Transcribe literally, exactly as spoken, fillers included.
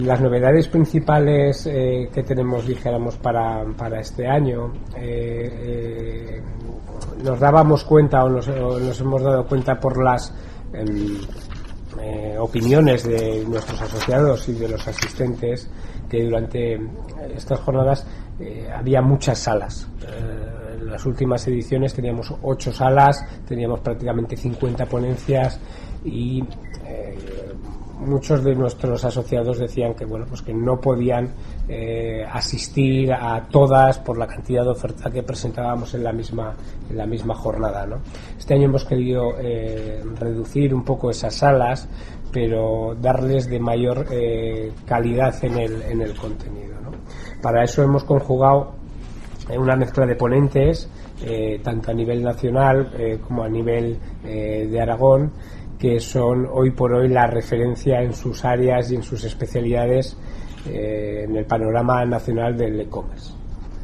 Las novedades principales eh, que tenemos, dijéramos, para, para este año, eh, eh, nos dábamos cuenta o nos, o nos hemos dado cuenta por las eh, eh, opiniones de nuestros asociados y de los asistentes que durante estas jornadas eh, había muchas salas. Eh, en las últimas ediciones teníamos ocho salas, teníamos prácticamente cincuenta ponencias y eh, muchos de nuestros asociados decían que bueno, pues que no podían eh, asistir a todas por la cantidad de oferta que presentábamos en la misma en la misma jornada, ¿no? Este año hemos querido eh, reducir un poco esas salas, pero darles de mayor eh, calidad en el en el contenido, ¿no? Para eso hemos conjugado una mezcla de ponentes, eh, tanto a nivel nacional eh, como a nivel eh, de Aragón, que son hoy por hoy la referencia en sus áreas y en sus especialidades eh, en el panorama nacional del e-commerce.